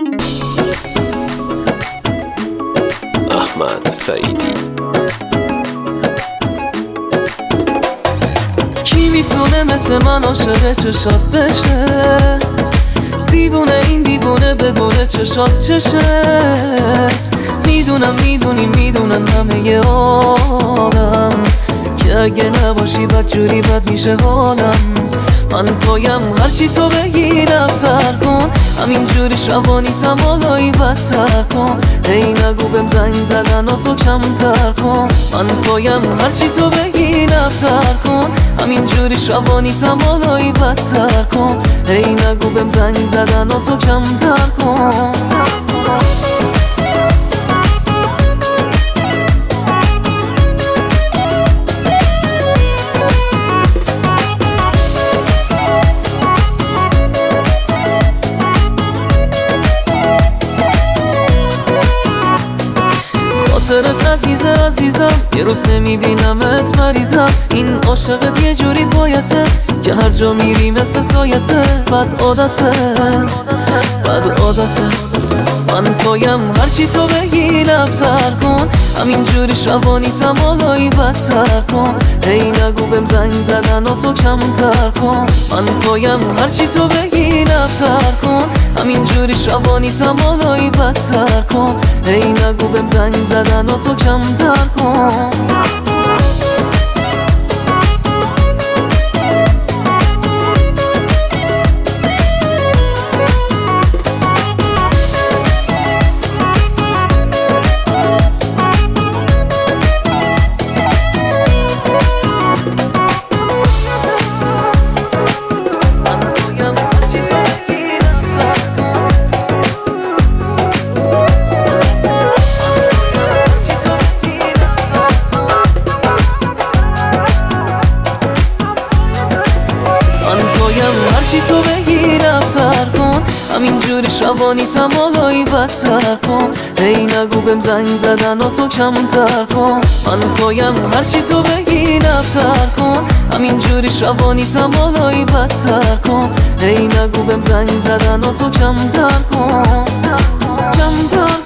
احمد سعیدی. کی میتونه مثل من عاشق چشات بشه؟ دیوونه این دیوونه بدونه چشات چشه. میدونم میدونن همه آدم که اگه نباشی بد جوری بد میشه حالم. من پایم هرچی تو بگی نبتر کن، همین جوری شبانی تمالایی بدتر کن. ای نگو بهم زنگ زدن و تو کمتر کن. من پایم هرچی تو بگی نبتر کن، همین جوری شبانی تمالایی بدتر کن. ای نگو بهم زنگ زدن و تو کمتر کن. خاطرت عزیزم، یه روز نمیبینمت مریضم. این عاشقت یه جوری بایته که هر جا میری مثل سایته. بد عادته من پایم هرچی تو بگی نبتر کن، همین جوری شبانی تمالایی بدتر کن. ای نگو بهم زنگ زدن و تو کمتر کن. من پایم هرچی تو بگی نبتر کن، همین جوری شبانی تمالایی بدتر کن. ای نگو بهم زنگ زدن و تو کمتر کن. هرچی تو بگی نبتر کن، همین جوری شبانی تمالایی بدتر کن. ای نگو بهم زنگ زدن و تو کمتر کن. من پایم هرچی تو بگی نبتر کن، همین جوری شبانی تمالایی بدتر کن. ای نگو بهم زنگ زدن و تو کمتر کن.